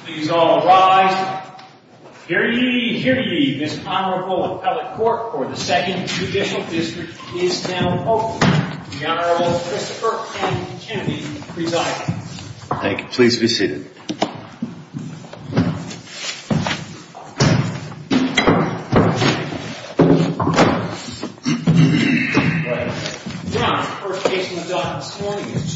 Please all rise. Hear ye, this Honorable Appellate Court for the 2nd Judicial District is now open. The Honorable Christopher M. Kennedy presiding. Thank you. Please be seated. Your Honor, the first case on the docket this morning is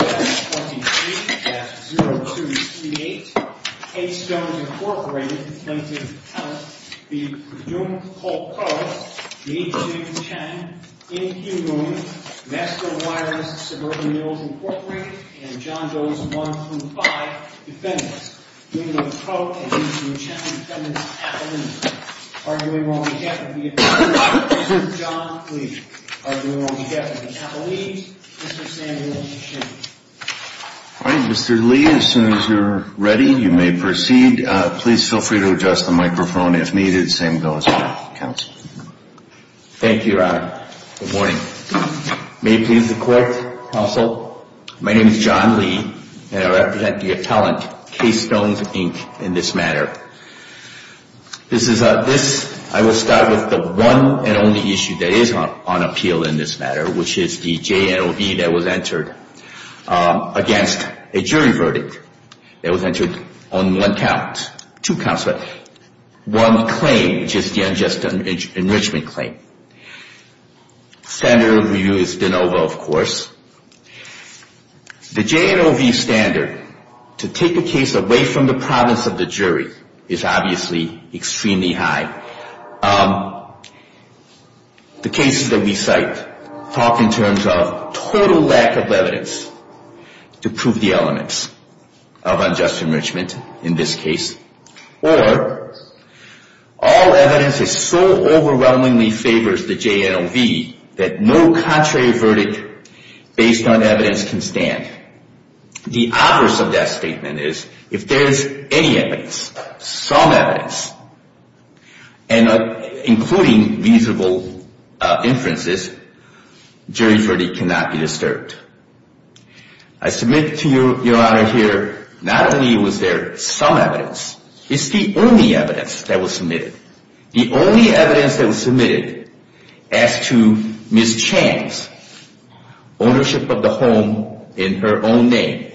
2-23-0238. Haystones Incorporated, plaintiff appellant, the Jung Ho Ko, Yi Jing Chen, In Hugh Moon, Master Wireless Suburban Mills Incorporated, and John Doe's 1 through 5 defendants. Jung Ho Ko and Yi Jing Chen, defendants appellant. Arguing on behalf of the appellant, Mr. John Lee. Arguing on behalf of the appellees, Mr. Samuel Shin. All right, Mr. Lee, as soon as you're ready, you may proceed. Please feel free to adjust the microphone if needed. Same goes for counsel. Thank you, Your Honor. Good morning. May it please the Court, Counsel. My name is John Lee, and I represent the appellant, Haystones, Inc., in this matter. I will start with the one and only issue that is on appeal in this matter, which is the JNOV that was entered against a jury verdict that was entered on two counts, but one claim, which is the unjust enrichment claim. Standard of review is de novo, of course. The JNOV standard, to take a case away from the province of the jury, is obviously extremely high. The cases that we cite talk in terms of total lack of evidence to prove the elements of unjust enrichment in this case, or all evidence is so overwhelmingly favors the JNOV that no contrary verdict based on evidence can stand. The obverse of that statement is, if there is any evidence, some evidence, and including reasonable inferences, jury verdict cannot be disturbed. I submit to you, Your Honor, here, not only was there some evidence, it's the only evidence that was submitted. The only evidence that was submitted as to Ms. Chang's ownership of the home in her own name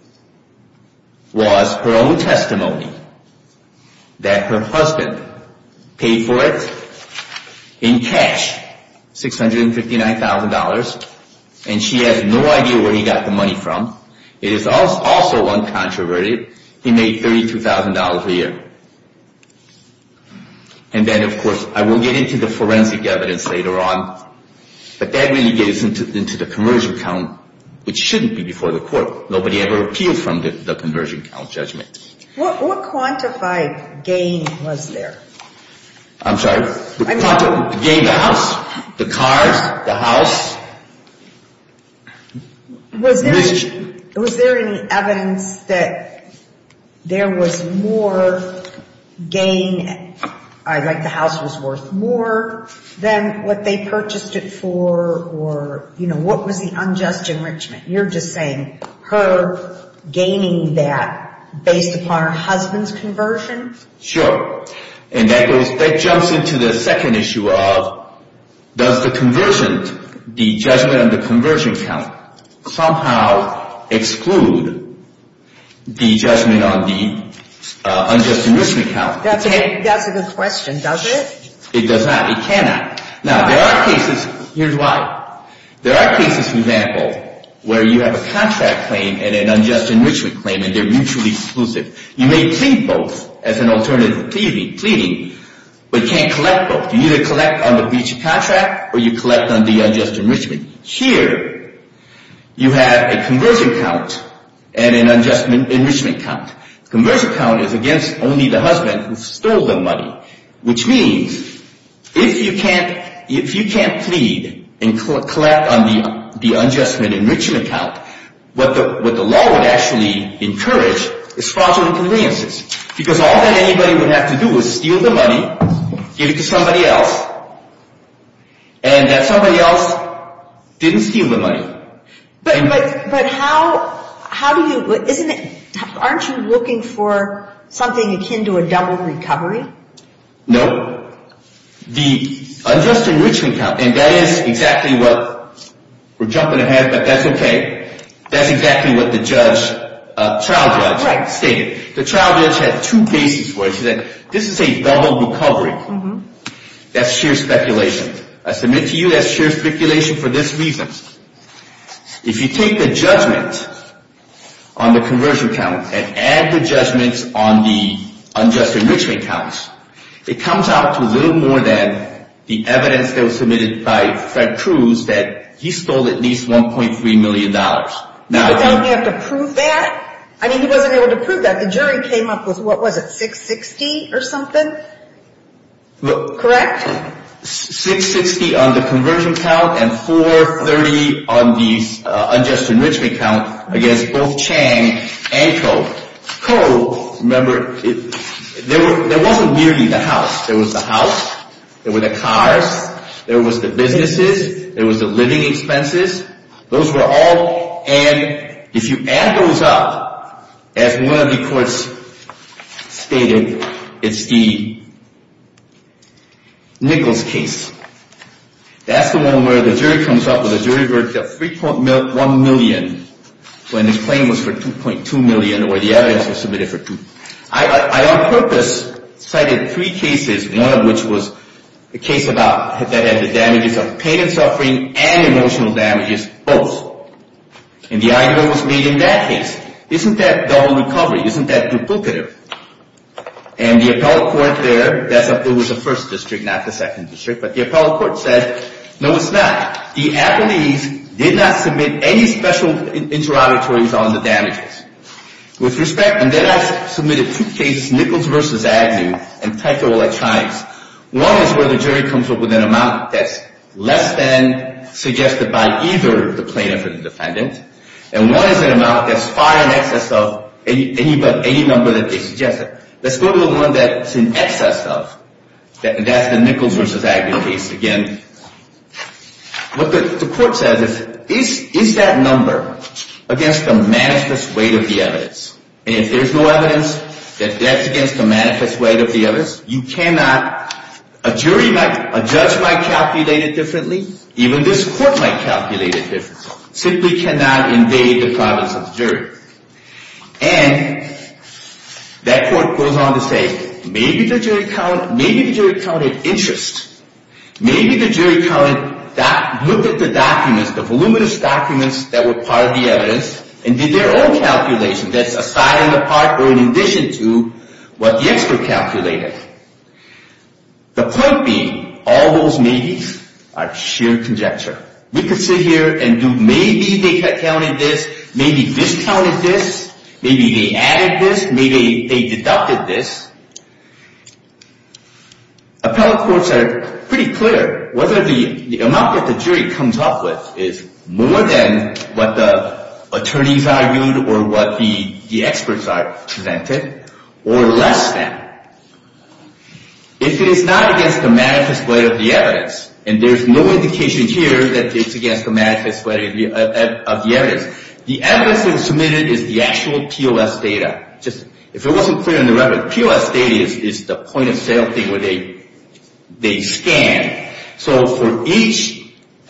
was her own testimony that her husband paid for it in cash, $659,000, and she has no idea where he got the money from. It is also uncontroverted. He made $32,000 a year. And then, of course, I will get into the forensic evidence later on, but that really gets into the conversion count, which shouldn't be before the court. Nobody ever appealed from the conversion count judgment. What quantified gain was there? I'm sorry? The gain, the house, the cars, the house. Was there any evidence that there was more gain, like the house was worth more than what they purchased it for, or, what was the unjust enrichment? You're just saying her gaining that based upon her husband's conversion? Sure. And that jumps into the second issue of, does the judgment on the conversion count somehow exclude the judgment on the unjust enrichment count? That's a good question, does it? It does not. It cannot. Now, there are cases, here's why. There are cases, for example, where you have a contract claim and an unjust enrichment claim, and they're mutually exclusive. You may plead both as an alternative pleading, but you can't collect both. You either collect on the breach of contract or you collect on the unjust enrichment. Here, you have a conversion count and an unjust enrichment count. The conversion count is against only the husband who stole the money, which means if you can't plead and collect on the unjust enrichment count, what the law would actually encourage is fraudulent conveyances. Because all that anybody would have to do is steal the money, give it to somebody else, and that somebody else didn't steal the money. But how do you, aren't you looking for something akin to a double recovery? No. The unjust enrichment count, and that is exactly what, we're jumping ahead, but that's okay. That's exactly what the trial judge stated. The trial judge had two bases for it. She said, this is a double recovery. Mm-hmm. That's sheer speculation. I submit to you that's sheer speculation for this reason. If you take the judgment on the conversion count and add the judgments on the unjust enrichment counts, it comes out to a little more than the evidence that was submitted by Fred Cruz that he stole at least $1.3 million. Now, but don't you have to prove that? I mean, he wasn't able to prove that. The jury came up with, what was it, 660 or something? Look, correct? 660 on the conversion count and 430 on the unjust enrichment count against both Chang and Koh. Koh, remember, there wasn't merely the house. There was the house, there were the cars, there was the businesses, there was the living expenses. Those were all, and if you add those up, as one of the courts stated, it's the Nichols case. That's the one where the jury comes up with a jury verdict of $3.1 million when the claim was for $2.2 million or the evidence was submitted for $2. I on purpose cited three cases, one of which was a case about that had the damages of pain and suffering and emotional damages, both. And the argument was made in that case. Isn't that double recovery? Isn't that duplicative? And the appellate court there, it was the first district, not the second district, but the appellate court said, no, it's not. The appellees did not submit any special interrogatories on the damages. With respect, and then I submitted two cases, Nichols versus Agnew and Tyco Electronics. One is where the jury comes up with an amount that's less than suggested by either the plaintiff or the defendant, and one is an amount that's far in excess of any number that they suggested. Let's go to the one that's in excess of, and that's the Nichols versus Agnew case. Again, what the court says is that number against the manifest weight of the evidence? And if there's no evidence that that's against the manifest weight of the evidence, you cannot, a judge might calculate it differently, even this court might calculate it differently. Simply cannot invade the province of the jury. And that court goes on to say, maybe the jury counted interest. Maybe the jury looked at the documents, the voluminous documents that were part of the evidence, and did their own calculation that's aside and apart or in addition to what the expert calculated. The point being, all those maybes are sheer conjecture. We could sit here and do maybe they counted this, maybe discounted this, maybe they added this, maybe they deducted this. Appellate courts are pretty clear whether the amount that the jury comes up with is more than what the attorneys argued or what the experts are presented, or less than. If it is not against the manifest weight of the evidence, and there's no indication here that it's against the manifest weight of the evidence, the evidence that was submitted is the actual POS data. Just, if it wasn't clear in the record, POS data is the point of sale thing where they scan. So for each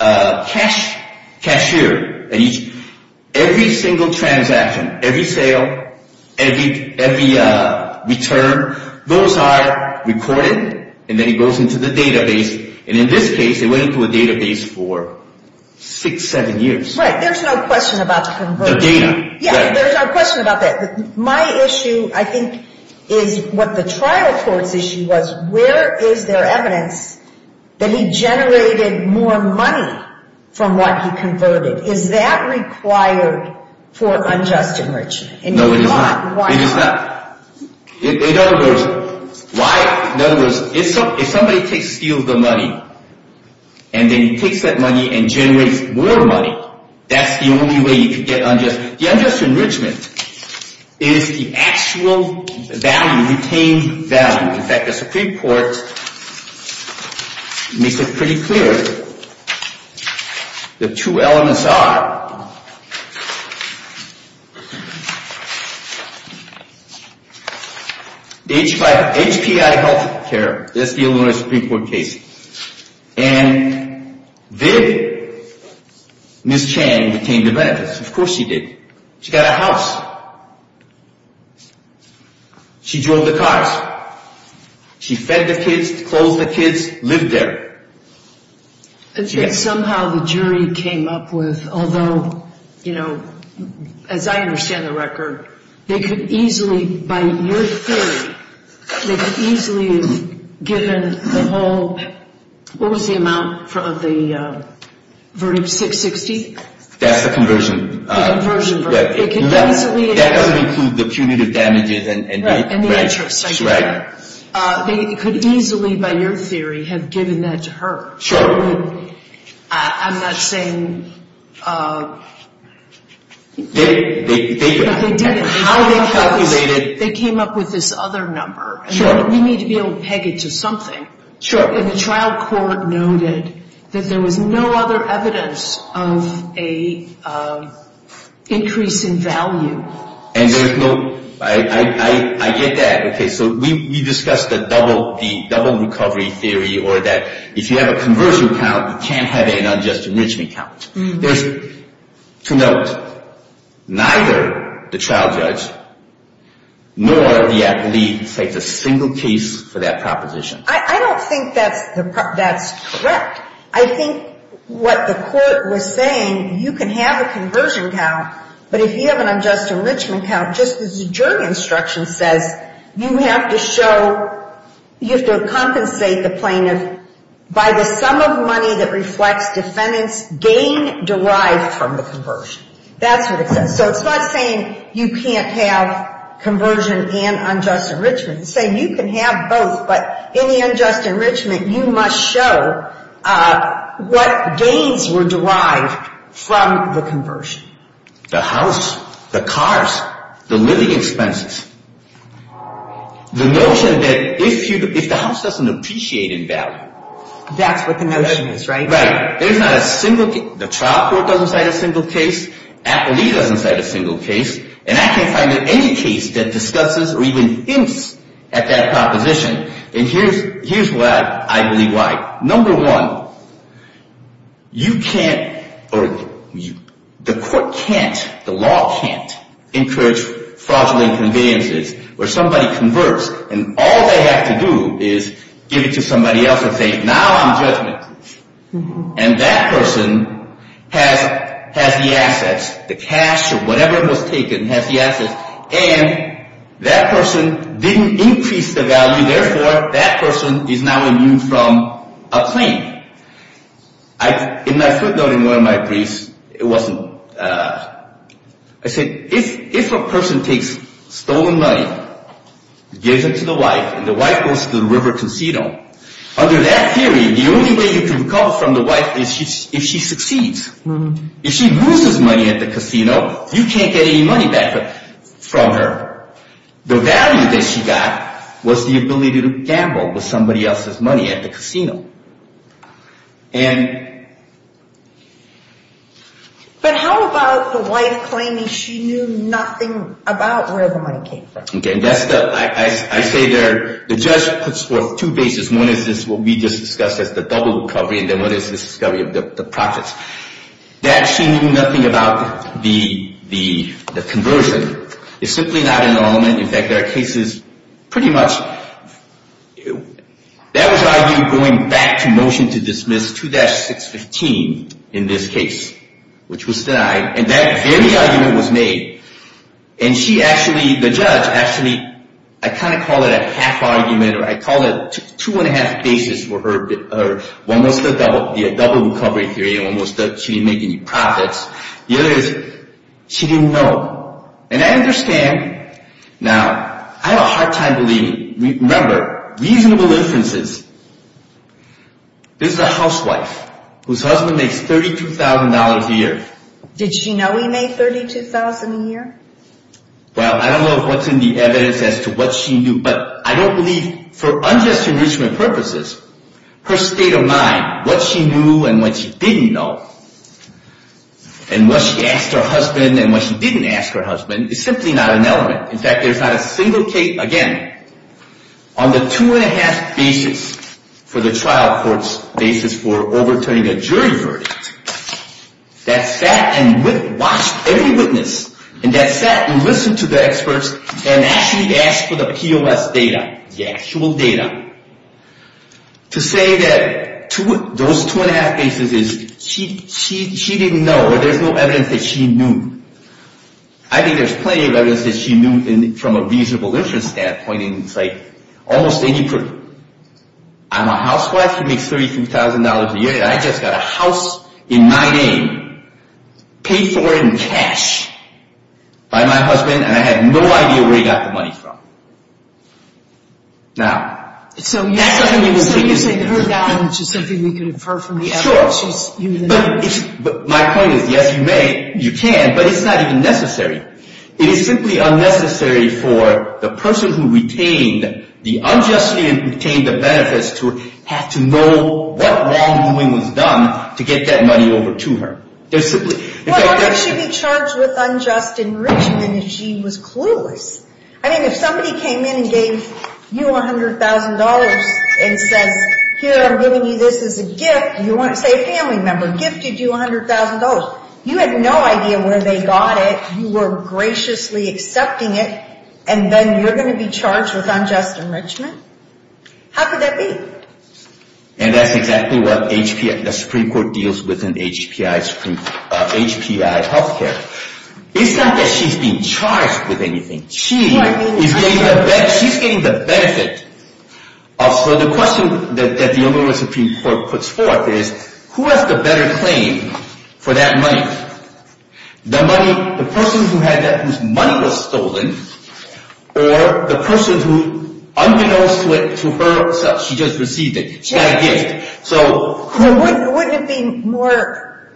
cashier, and every single transaction, every sale, every return, those are recorded, and then it goes into the database. And in this case, it went into a database for 6-7 years. Right. There's no question about the conversion. The data. Yeah, right. There's no question about that. My issue, I think, is what the trial court's issue was. Where is there evidence that he generated more money from what he converted? Is that required for unjust enrichment? And no, it is not. Why it not? Is not. In other words, why? In other words, if somebody steals the money and then he takes that money and generates more money, that's the only way you could get unjust. The unjust enrichment is the actual value, retained value. In fact, the Supreme Court makes it pretty clear. The two elements are HPI Healthcare. That's the Illinois Supreme Court case. And did Ms. Chang retain the benefits? Of course she did. She got a house. She drove the cars. She fed the kids, clothed the kids, lived there. And somehow the jury came up with, although, as I understand the record, they could easily, by your theory, they could easily have given the whole, what was the amount of the verdict, $660? That's the conversion. The conversion verdict. Yeah, they could easily that doesn't include the punitive damages and the interest. I get that. They could easily, by your theory, have given that to her. Sure. I'm not saying. They but they didn't. How they calculated. They came up with this other number. And sure. We need to be able to peg it to something. Sure. And the trial court noted that there was no other evidence of a increase in value. And there's no. I get that. Okay, so we discussed the double recovery theory, or that if you have a conversion count, you can't have an unjust enrichment count. Mm-hmm. There's, to note, neither the trial judge nor the appellee cites a single case for that proposition. I don't think that's correct. I think what the court was saying, you can have a conversion count, but if you have an unjust enrichment count, just as the jury instruction says, you have to compensate the plaintiff by the sum of money that reflects defendant's gain derived from the conversion. That's what it says. So it's not saying you can't have conversion and unjust enrichment. It's saying you can have both, but in the unjust enrichment, you must show what gains were derived from the conversion. The house, the cars, the living expenses. The notion that if the house doesn't appreciate in value. That's what the notion is, right? Right. There's not a single, the trial court doesn't cite a single case, appellee doesn't cite a single case, and I can't find any case that discusses or even hints at that proposition. And here's why I believe why. Number one, you can't, the court can't, the law can't encourage fraudulent conveyances where somebody converts and all they have to do is give it to somebody else and say, now I'm judgment proof. Mm-hmm. And that person has the assets, the cash or whatever was taken has the assets, and that person didn't increase the value, therefore that person is now immune from a claim. In my footnote in one of my briefs, it wasn't, I said, if a person takes stolen money, gives it to the wife, and the wife goes to the river casino, under that theory, the only way you can recover from the wife is if she succeeds. Mm-hmm. If she loses money at the casino, you can't get any money back from her. The value that she got was the ability to gamble with somebody else's money at the casino. But how about the wife claiming she knew nothing about where the money came from? Okay, and that's I say there, the judge puts forth two bases. One is this, what we just discussed as the double recovery, and then one is this discovery of the profits. That she knew nothing about the conversion is simply not an element. In fact, there are cases pretty much, that was argued going back to motion to dismiss 2-615 in this case, which was denied, and that very argument was made. And she actually, the judge actually, I kind of call it a half argument, or I call it 2.5 bases for her. One was the double recovery theory, and one was that she didn't make any profits. The other is she didn't know. And I understand. Now, I have a hard time believing. Remember, reasonable inferences. This is a housewife whose husband makes $32,000 a year. Did she know he made $32,000 a year? Well, I don't know what's in the evidence as to what she knew, but I don't believe, for unjust enrichment purposes, her state of mind, what she knew and what she didn't know, and what she asked her husband and what she didn't ask her husband, is simply not an element. In fact, there's not a single case, again, On the 2.5 basis for the trial court's basis for overturning a jury verdict, that sat and watched every witness, and that sat and listened to the experts and actually asked for the POS data, the actual data, to say that those 2.5 basis is she didn't know, or there's no evidence that she knew. I think there's plenty of evidence that she knew from a reasonable inference standpoint, and it's like almost any I'm a housewife who makes $32,000 a year, and I just got a house in my name, paid for in cash by my husband, and I had no idea where he got the money from. Now, so you're saying her knowledge is something we could infer from the evidence? Sure. But my point is, yes, you can, but it's not even necessary. It is simply unnecessary for the person who retained the unjustly retained the benefits to have to know what wrongdoing was done to get that money over to her. There's simply... Why would she be charged with unjust enrichment if she was clueless? I mean, if somebody came in and gave you $100,000 and says, here, I'm giving you this as a gift, you want to say a family member gifted you $100,000. You had no idea where they got it. You were graciously accepting it, and then you're going to be charged with unjust enrichment? How could that be? And that's exactly what the Supreme Court deals with in HPI healthcare. It's not that she's being charged with anything. She's getting the benefit of. So the question that the Illinois Supreme Court puts forth is, who has the better claim for that money? The person who had that, whose money was stolen, or the person who, unbeknownst to her, she just received it. She got a gift. So wouldn't it be more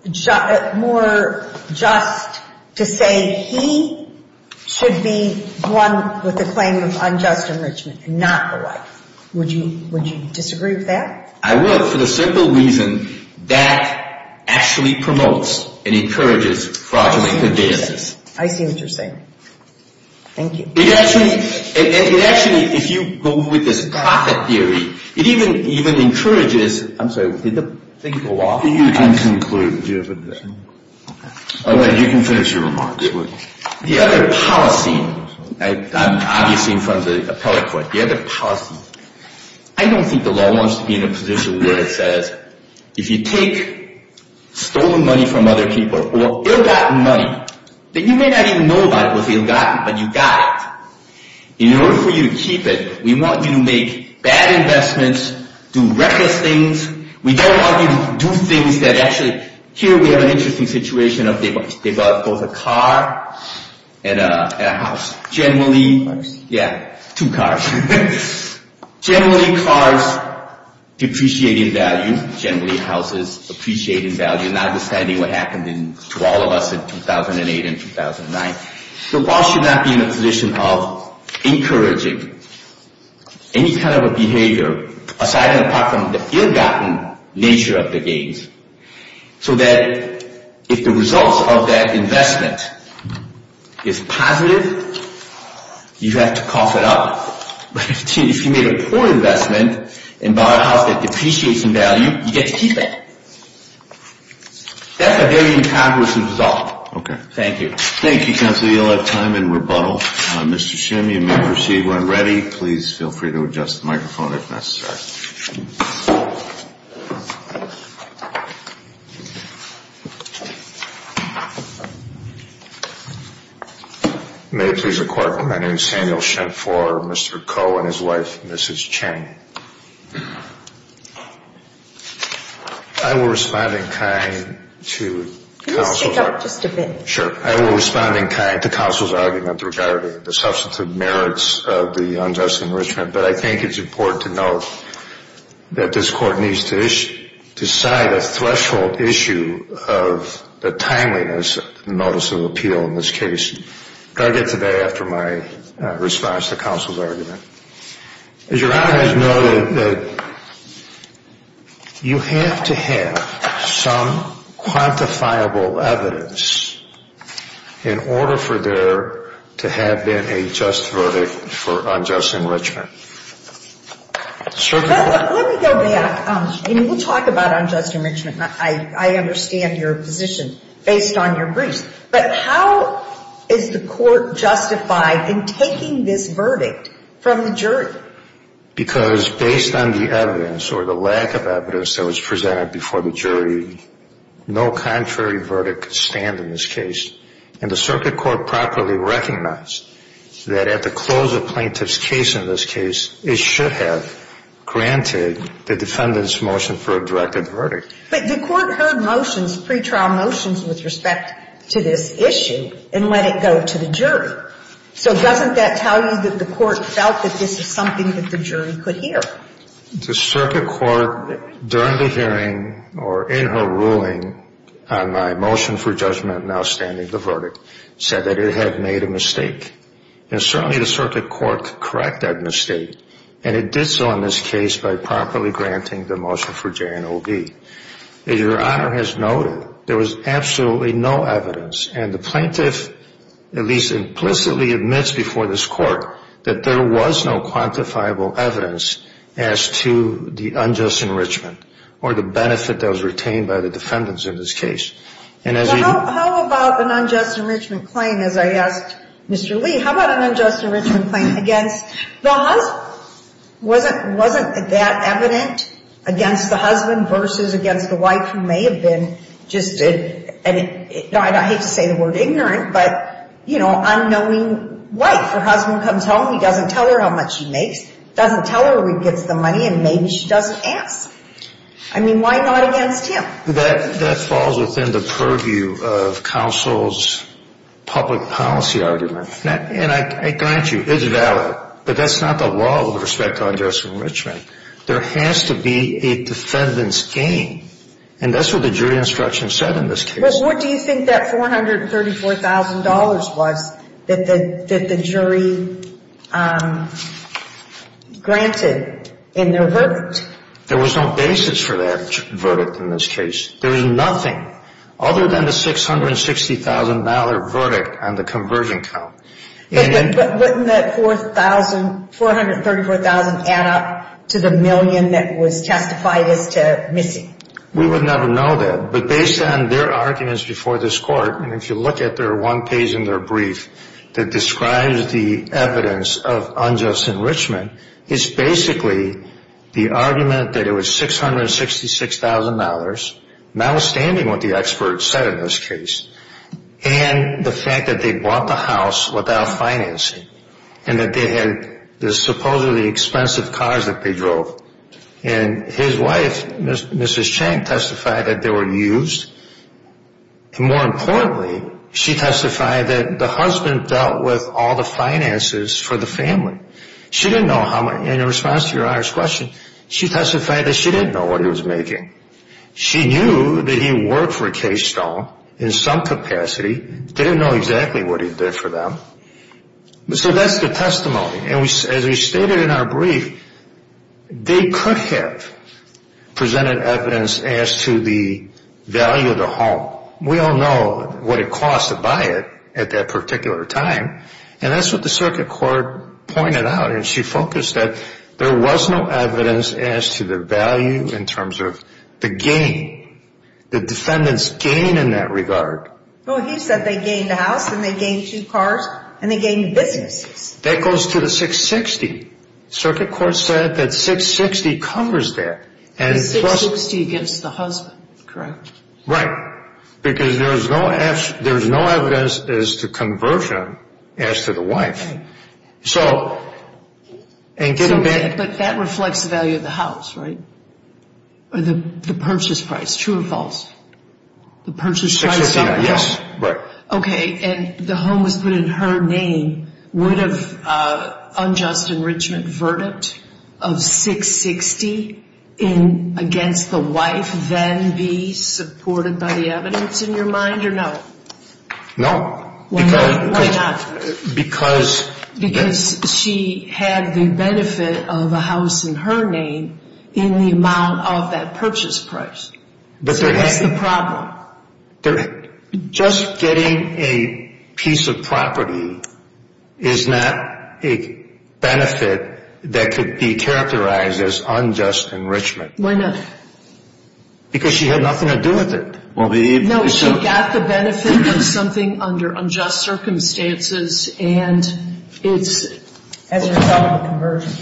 just to say he should be one with the claim of unjust enrichment and not the wife? Would you disagree with that? I would, for the simple reason that actually promotes and encourages fraudulent conveyances. I see what you're saying. Thank you. It actually, if you go with this profit theory, it even encourages. I'm sorry, did the thing go off? You can conclude. Do you have a... Okay, you can finish your remarks. The other policy, I'm obviously in front of the appellate court, the other policy, I don't think the law wants to be in a position where it says, if you take stolen money from other people or ill-gotten money, that you may not even know about it was ill-gotten, but you got it. In order for you to keep it, we want you to make bad investments, do reckless things. We don't want you to do things that actually... Here we have an interesting situation of they bought both a car and a house. Generally, two cars. Generally, cars depreciate in value. Generally, houses appreciate in value, notwithstanding what happened to all of us in 2008 and 2009. The law should not be in a position of encouraging any kind of a behavior, aside and apart from the ill-gotten nature of the gains, so that if the results of that investment is positive, you have to cough it up. But if you made a poor investment and bought a house that depreciates in value, you get to keep it. That's a very incongruous result. Okay. Thank you. Thank you, Counsel. You'll have time in rebuttal. Mr. Shim, you may proceed when ready. Please feel free to adjust the microphone if necessary. May it please the Court. My name is Samuel Shim for Mr. Koh and his wife, Mrs. Chang. I will respond in kind to counsel's... Can you speak up just a bit? Sure. I will respond in kind to counsel's argument regarding the substantive merits of the unjust enrichment, but I think it's important to note that this Court needs to decide a threshold issue of the timeliness of the notice of appeal in this case. I'll get to that after my response to counsel's argument. As Your Honor has noted, that you have to have some quantifiable evidence in order for there to have been a just verdict for unjust enrichment. circuit court. Let me go back, and we'll talk about unjust enrichment. I understand your position based on your briefs. But how is the court justified in taking this verdict from the jury? Because based on the evidence or the lack of evidence that was presented before the jury, no contrary verdict could stand in this case. And the circuit court properly recognized that at the close of plaintiff's case in this case, it should have granted the defendant's motion for a directed verdict. But the court heard motions, pretrial motions with respect to this issue and let it go to the jury. So doesn't that tell you that the court felt that this is something that the jury could hear? The circuit court, during the hearing or in her ruling on my motion for judgment now standing the verdict, said that it had made a mistake. And certainly the circuit court could correct that mistake. And it did so in this case by properly granting the motion for J&OB. As Your Honor has noted, there was absolutely no evidence. And the plaintiff at least implicitly admits before this court that there was no quantifiable evidence as to the unjust enrichment or the benefit that was retained by the defendants in this case. And as how about an unjust enrichment claim, as I asked Mr. Lee, how about an unjust enrichment claim against the husband? Wasn't that evident against the husband versus against the wife who may have been just I hate to say the word ignorant, but, unknowing wife. Her husband comes home, he doesn't tell her how much he makes, doesn't tell her where he gets the money, and maybe she doesn't ask. I mean, why not against him? That falls within the purview of counsel's public policy argument. And I grant you, it's valid, but that's not the law with respect to unjust enrichment. There has to be a defendant's gain. And that's what the jury instruction said in this case. Well, what do you think that $434,000 was that the jury granted in their verdict? There was no basis for that verdict in this case. There was nothing other than the $660,000 verdict on the conversion count. But wouldn't that $434,000 add up to the million that was testified as to missing? We would never know that. But based on their arguments before this court, and if you look at their one page in their brief that describes the evidence of unjust enrichment, it's basically the argument that it was $666,000, notwithstanding what the experts said in this case, and the fact that they bought the house without financing, and that they had the supposedly expensive cars that they drove. And his wife, Mrs. Chang, testified that they were used. And more importantly, she testified that the husband dealt with all the finances for the family. She didn't know how much. In response to Your Honor's question, she testified that she didn't know what he was making. She knew that he worked for Keystone in some capacity, didn't know exactly what he did for them. So that's the testimony. And as we stated in our brief, they could have presented evidence as to the value of the home. We all know what it cost to buy it at that particular time. And that's what the circuit court pointed out. And she focused that there was no evidence as to the value in terms of the gain, the defendant's gain in that regard. Well, he said they gained a house and they gained 2 cars and they gained businesses. That goes to the $660,000. Circuit court said that $660,000 covers that. And the $660,000 against the husband, correct? Right. Because there's no evidence as to conversion as to the wife. Right. So, and getting back. But that reflects the value of the house, right? Or the purchase price, true or false? The purchase price of the home. Yes, right. Okay, and the home was put in her name. Would have unjust enrichment verdict of $660,000 against the wife then be supported by the evidence in your mind, or no? No. Why not? Because she had the benefit of a house in her name in the amount of that purchase price. But so that's the problem. Just getting a piece of property is not a benefit that could be characterized as unjust enrichment. Why not? Because she had nothing to do with it. No, she got the benefit of something under unjust circumstances, and it's... As a result of the conversion.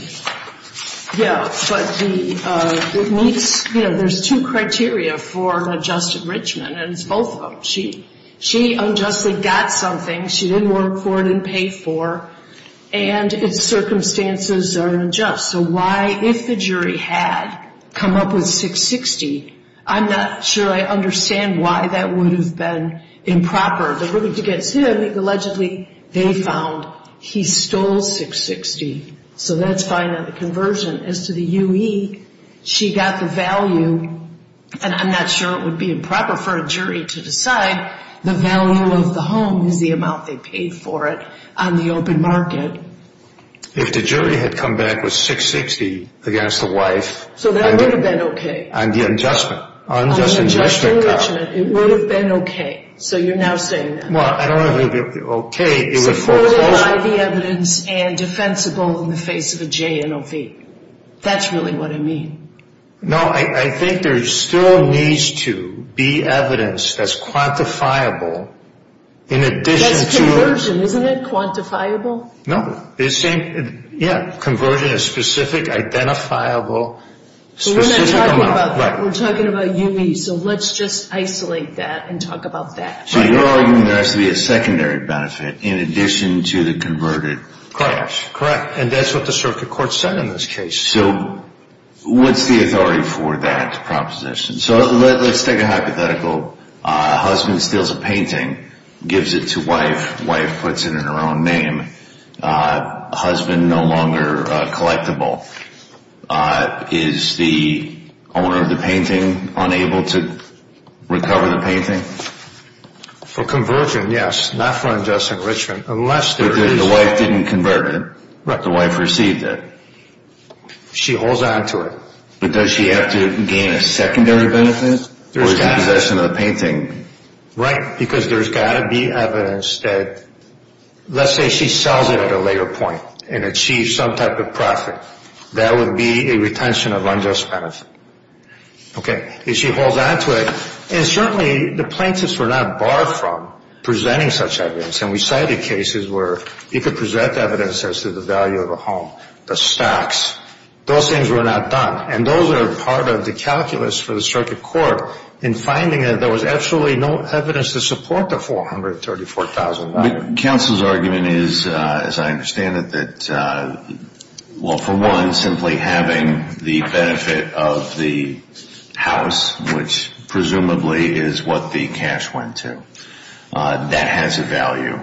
Yeah, but it meets, there's two criteria for an unjust enrichment, and it's both of them. She unjustly got something she didn't work for, didn't pay for, and its circumstances are unjust. So why, if the jury had come up with $660,000, I'm not sure I understand why that would have been improper. The verdict against him, allegedly, they found he stole $660,000. So that's fine on the conversion. As to the UE, she got the value, and I'm not sure it would be improper for a jury to decide the value of the home is the amount they paid for it on the open market. If the jury had come back with $660,000 against the wife... So that would have been okay. On the unjust enrichment count. It would have been okay. So you're now saying that. Well, I don't know if it would be okay. It would supported by the evidence and defensible in the face of a JNOV. That's really what I mean. No, I think there still needs to be evidence that's quantifiable in addition that's to... That's conversion, isn't it? Quantifiable? No. Conversion is specific, identifiable... So we're not talking about that. Right. We're talking about UE, so let's just isolate that and talk about that. So you're arguing there has to be a secondary benefit in addition to the converted cash. Correct. And that's what the circuit court said in this case. So what's the authority for that proposition? So let's take a hypothetical. Husband steals a painting, gives it to wife. Wife puts it in her own name. Husband no longer collectible. Is the owner of the painting unable to recover the painting? For conversion, yes. Not for unjust enrichment, unless there is... The wife didn't convert it. Right. The wife received it. She holds on to it. But does she have to gain a secondary benefit? Or is the possession of the painting... Right, because there's got to be evidence that... Let's say she sells it at a later point and achieves some type of profit. That would be a retention of unjust benefit. Okay. If she holds on to it, and certainly the plaintiffs were not barred from presenting such evidence, and we cited cases where you could present evidence as to the value of a home, the stocks. Those things were not done, and those are part of the calculus for the circuit court in finding that there was absolutely no evidence to support the $434,000. But counsel's argument is, as I understand it, that... Well, for one, simply having the benefit of the house, which presumably is what the cash went to, that has a value,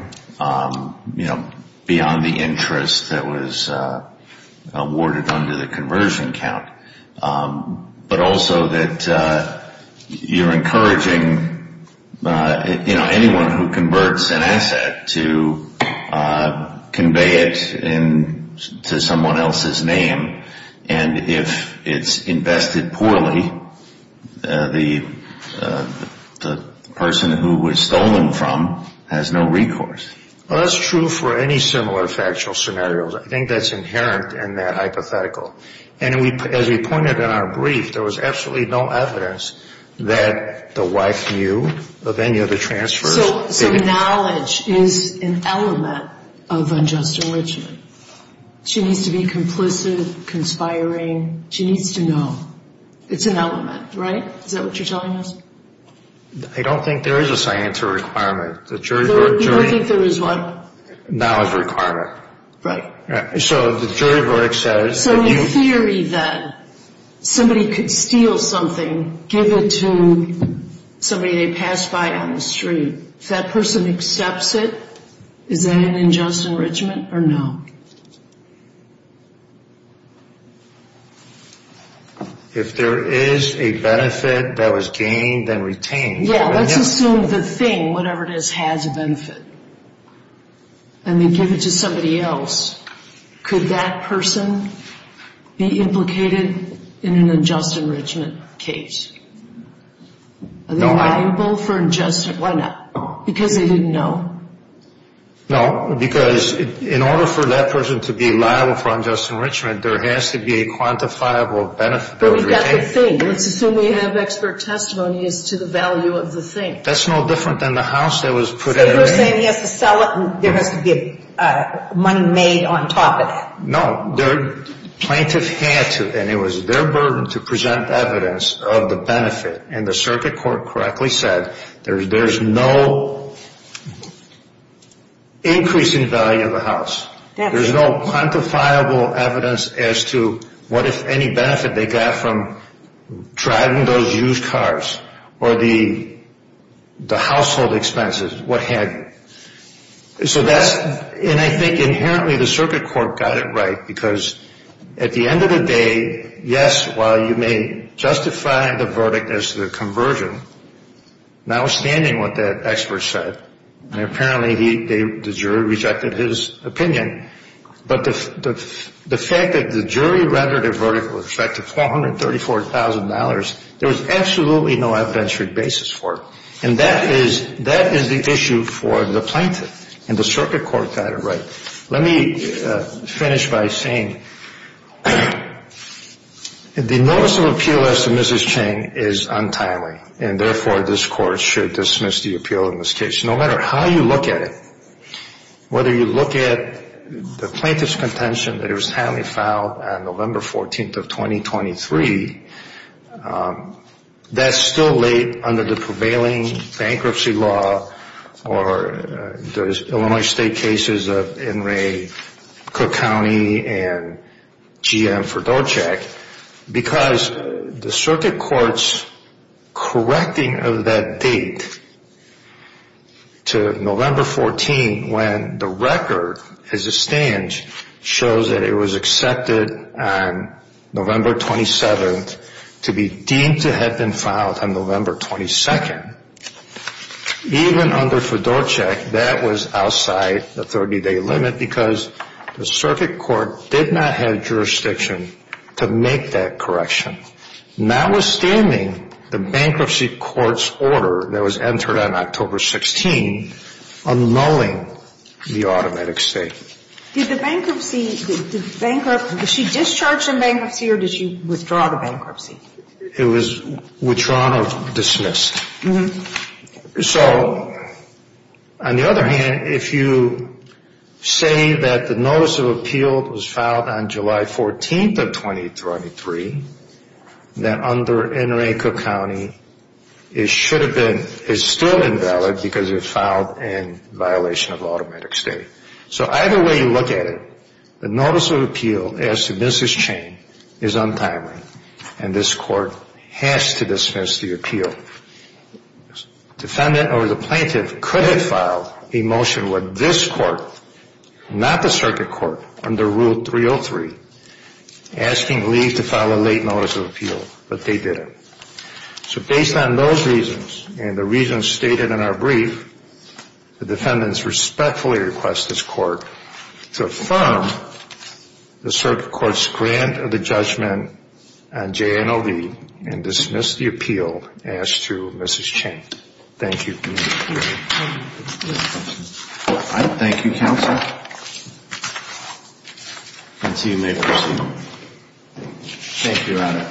beyond the interest that was awarded under the conversion count. But also that you're encouraging, anyone who converts an asset to convey it to someone else's name, and if it's invested poorly, the person who was stolen from has no recourse. Well, that's true for any similar factual scenarios. I think that's inherent in that hypothetical. And as we pointed in our brief, there was absolutely no evidence that the wife knew of any of the transfers. So knowledge is an element of unjust enrichment. She needs to be complicit, conspiring. She needs to know. It's an element, right? Is that what you're telling us? I don't think there is a scientific requirement. You don't think there is what? Knowledge requirement. Right. So the jury verdict says... So in theory, then, somebody could steal something, give it to somebody they passed by on the street. If that person accepts it, is that an unjust enrichment or no? If there is a benefit that was gained and retained... Yeah, let's assume the thing, whatever it is, has a benefit. And they give it to somebody else. Could that person be implicated in an unjust enrichment case? Are they liable for unjust... Why not? Because they didn't know? No, because in order for that person to be liable for unjust enrichment, there has to be a quantifiable benefit. But we've got the thing. Let's assume we have expert testimony as to the value of the thing. That's no different than the house that was put in. So you're saying he has to sell it and there has to be money made on top of that? No, the plaintiff had to, and it was their burden to present evidence of the benefit. And the circuit court correctly said there's no increase in value of the house. There's no quantifiable evidence as to what, if any, benefit they got from driving those used cars or the household expenses, what have you. So and I think inherently the circuit court got it right, because at the end of the day, yes, while you may justify the verdict as to the conversion, notwithstanding what that expert said, and apparently the jury rejected his opinion, but the fact that the jury rendered a verdict with respect to $434,000, there was absolutely no evidentiary basis for it. And that is the issue for the plaintiff, and the circuit court got it right. Let me finish by saying the notice of appeal as to Mrs. Chang is untimely, and therefore this court should dismiss the appeal in this case. No matter how you look at it, whether you look at the plaintiff's contention that it was timely filed on November 14th of 2023, that's still late under the prevailing bankruptcy law or the Illinois state cases of In re Cook County and GM Fedorchak, because the circuit court's correcting of that date to November 14, when the record as it stands shows that it was accepted on November 27th to be deemed to have been filed on November 22nd. Even under Fedorchak, that was outside the 30-day limit, because the circuit court did not have jurisdiction to make that correction, notwithstanding the bankruptcy court's order that was entered on October 16, annulling the automatic stay. Did she discharge in bankruptcy, or did she withdraw the bankruptcy? It was withdrawn or dismissed. Mm-hmm. So, on the other hand, if you say that the notice of appeal was filed on July 14th of 2023, then under In re Cook County, it should have been, is still invalid because it was filed in violation of automatic stay. So either way you look at it, the notice of appeal as to Mrs. Chang is untimely, and this court has to dismiss the appeal. Defendant or the plaintiff could have filed a motion with this court, not the circuit court, under Rule 303, asking leave to file a late notice of appeal, but they didn't. So based on those reasons, and the reasons stated in our brief, the defendants respectfully request this court to affirm the circuit court's grant of the judgment on JNOV and dismiss the appeal as to Mrs. Chang. Thank you. Thank you, counsel. Counsel, you may proceed. Thank you, Your Honor.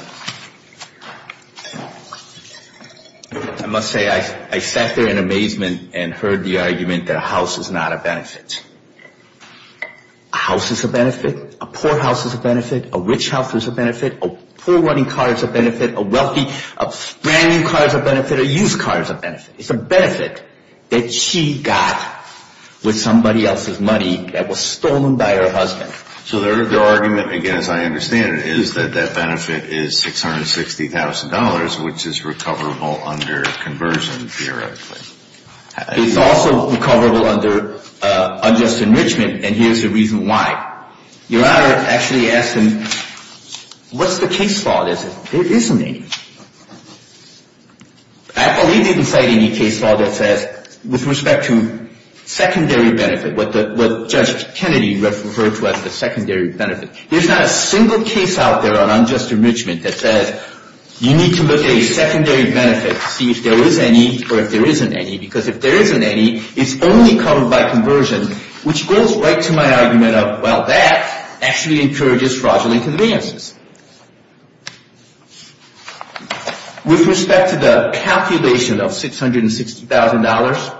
I must say I sat there in amazement and heard the argument that a house is not a benefit. A house is a benefit. A poor house is a benefit. A rich house is a benefit. A poor running car is a benefit. A brand new car is a benefit. A used car is a benefit. It's a benefit that she got with somebody else's money that was stolen by her husband. So their argument, again, as I understand it, is that that benefit is $660,000, which is recoverable under conversion, theoretically. It's also recoverable under unjust enrichment, and here's the reason why. Your Honor actually asked him, what's the case law? There isn't any. I believe they didn't cite any case law that says, with respect to secondary benefit, what Judge Kennedy referred to as the secondary benefit. There's not a single case out there on unjust enrichment that says you need to look at a secondary benefit to see if there is any or if there isn't any, because if there isn't any, it's only covered by conversion, which goes right to my argument of, well, that actually encourages fraudulent conveyances. With respect to the calculation of $660,000,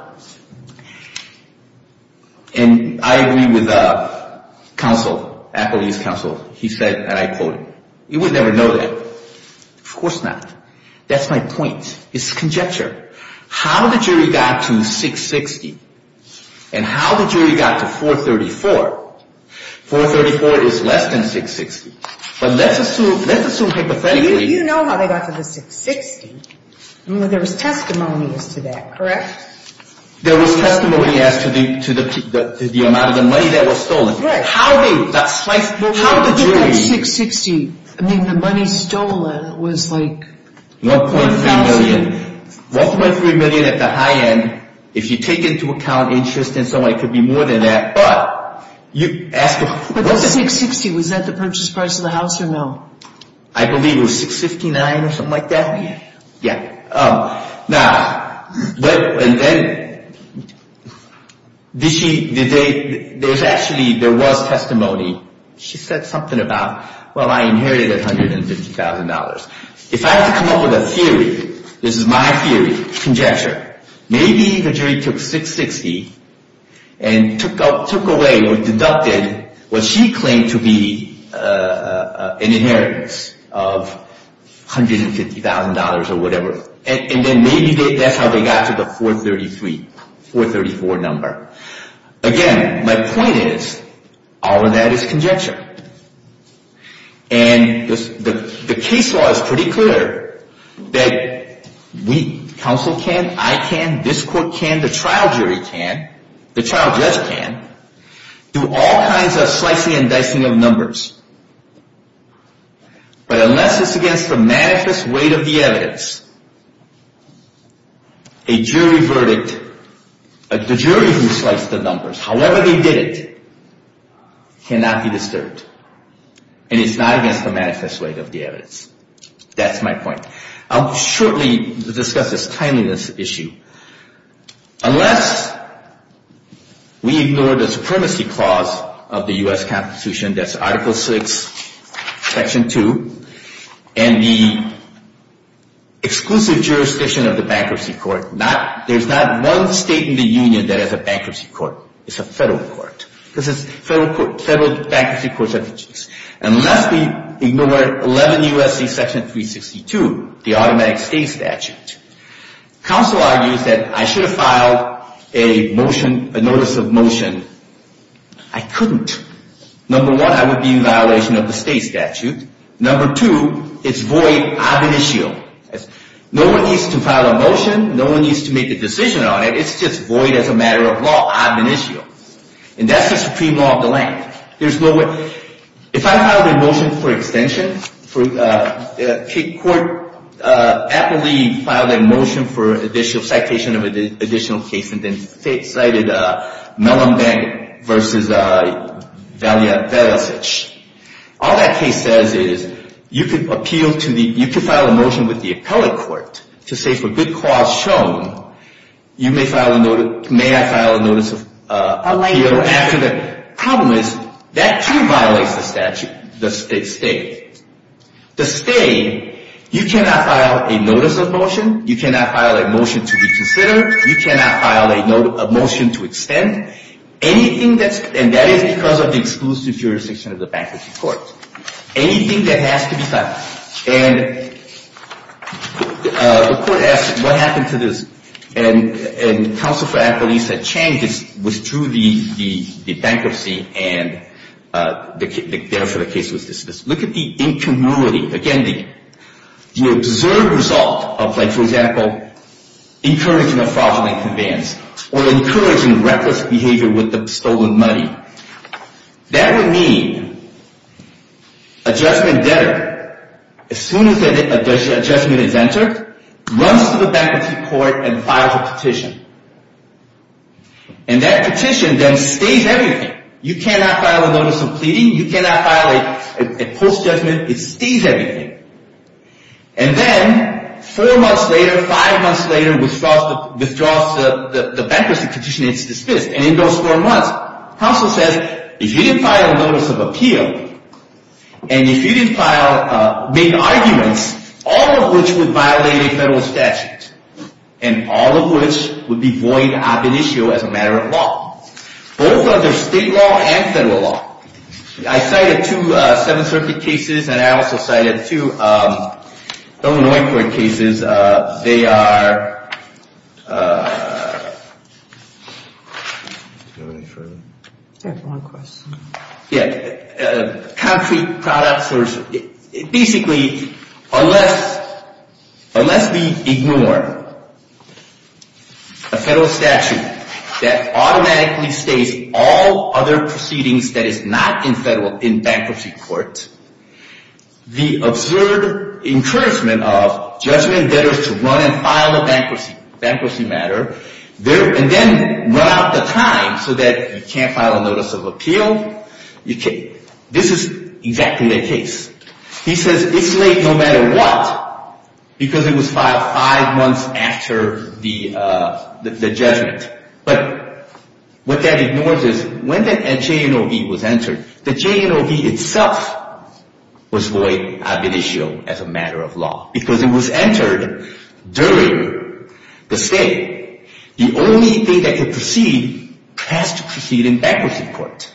and I agree with counsel, Applebee's counsel, he said, and I quote him, you would never know that. Of course not. That's my point. It's conjecture. How the jury got to 660 and how the jury got to 434. 434 is less than 660. But let's assume hypothetically. You know how they got to the 660. I mean, there was testimony as to that, correct? There was testimony as to the amount of the money that was stolen. Right. How they got sliced, how the jury. 660, I mean, the money stolen was like 1.3 million. 1.3 million at the high end. If you take into account interest and so on, it could be more than that. But you ask. But the 660, was that the purchase price of the house or no? I believe it was 659 or something like that. Yeah. Now, and then there was testimony. She said something about, well, I inherited $150,000. If I have to come up with a theory, this is my theory, conjecture, maybe the jury took 660 and took away or deducted what she claimed to be an inheritance of $150,000 or whatever. And then maybe that's how they got to the 434 number. Again, my point is, all of that is conjecture. And the case law is pretty clear that counsel can, I can, this court can, the trial jury can, the trial judge can, do all kinds of slicing and dicing of numbers. But unless it's against the manifest weight of the evidence, a jury verdict, the jury who sliced the numbers, however they did it, cannot be disturbed. And it's not against the manifest weight of the evidence. That's my point. I'll shortly discuss this timeliness issue. Unless we ignore the supremacy clause of the U.S. Constitution, that's Article 6, Section 2, and the exclusive jurisdiction of the bankruptcy court, there's not one state in the union that has a bankruptcy court. It's a federal court. Because it's federal bankruptcy courts. Unless we ignore 11 U.S.C. Section 362, the automatic stay statute. Counsel argues that I should have filed a notice of motion. I couldn't. Number one, I would be in violation of the state statute. Number two, it's void ab initio. No one needs to file a motion. No one needs to make a decision on it. It's just void as a matter of law, ab initio. And that's the supreme law of the land. There's no way. If I filed a motion for extension, Appley filed a motion for additional citation of an additional case and then cited Mellenbeck versus Velicic. All that case says is you could file a motion with the appellate court to say for good cause shown, may I file a notice of appeal after the problem is that too violates the statute, the state. The stay, you cannot file a notice of motion. You cannot file a motion to reconsider. You cannot file a motion to extend. Anything and that is because of the exclusive jurisdiction of the bankruptcy court. Anything that has to be filed. And the court asked what happened to this. And counsel for Appley said Chang withdrew the bankruptcy and therefore the case was dismissed. Look at the incongruity. Again, the absurd result of, like, for example, encouraging a fraudulent conveyance or encouraging reckless behavior with the stolen money. That would mean a judgment debtor, as soon as a judgment is entered, runs to the bankruptcy court and files a petition. And that petition then stays everything. You cannot file a notice of pleading. You cannot file a post-judgment. It stays everything. And then 4 months later, 5 months later, withdraws the bankruptcy petition, it's dismissed. And in those 4 months, counsel says, if you didn't file a notice of appeal, and if you didn't make arguments, all of which would violate a federal statute, and all of which would be void ab initio as a matter of law, both under state law and federal law. I cited 2 Seventh Circuit cases, and I also cited 2 Illinois court cases. They are... Do you have any further? I have one question. Yeah, concrete products, or basically, unless we ignore a federal statute that automatically states all other proceedings that is not in bankruptcy court, the absurd encouragement of judgment debtors to run and file a bankruptcy matter, and then run out the time so that you can't file a notice of appeal. This is exactly the case. He says it's late no matter what, because it was filed 5 months after the judgment. But what that ignores is when that JNOV was entered, the JNOV itself was void ab initio as a matter of law, because it was entered during the stay. The only thing that could proceed has to proceed in bankruptcy court.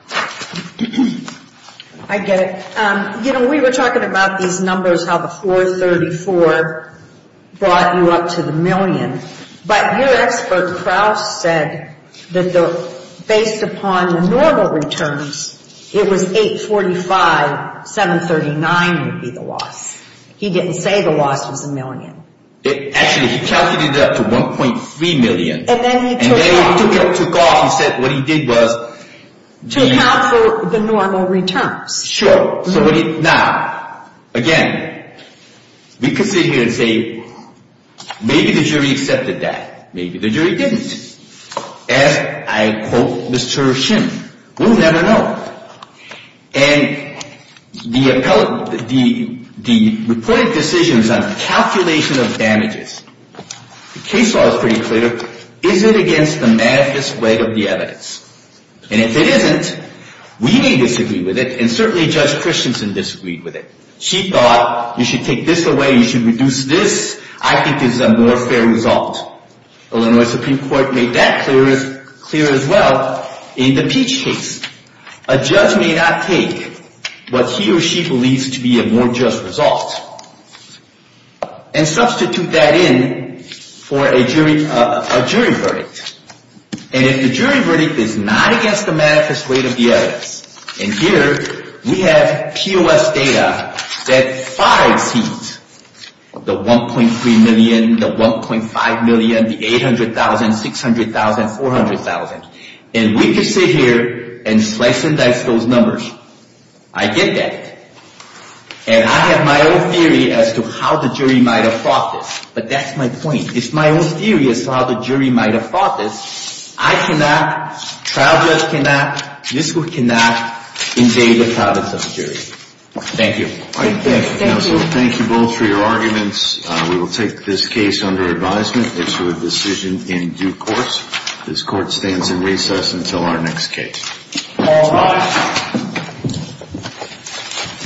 I get it. We were talking about these numbers, how the 434 brought you up to the million. But your expert, Krause, said that based upon the normal returns, it was 845, 739 would be the loss. He didn't say the loss was $1 million. Actually, he calculated it up to 1.3 million. And then he took off. He said what he did was to account for the normal returns. Sure. So now, again, we could sit here and say, maybe the jury accepted that. Maybe the jury didn't. As I quote Mr. Shim, we'll never know. And the reported decisions on calculation of damages, the case law is pretty clear. Is it against the manifest weight of the evidence? And if it isn't, we may disagree with it, and certainly Judge Christensen disagreed with it. She thought you should take this away, you should reduce this. I think this is a more fair result. Illinois Supreme Court made that clear as well in the Peach case. A judge may not take what he or she believes to be a more just result and substitute that in for a jury verdict. And if the jury verdict is not against the manifest weight of the evidence, and here we have POS data that far exceeds the 1.3 million, the 1.5 million, the 800,000, 600,000, 400,000, and we could sit here and slice and dice those numbers. I get that. And I have my own theory as to how the jury might have thought this. But that's my point. It's my own theory as to how the jury might have thought this. I cannot, trial judge cannot, this court cannot invade the province of the jury. Thank you. Thank you, counsel. Thank you both for your arguments. We will take this case under advisement, issue a decision in due course. This court stands in recess until our next case. All rise.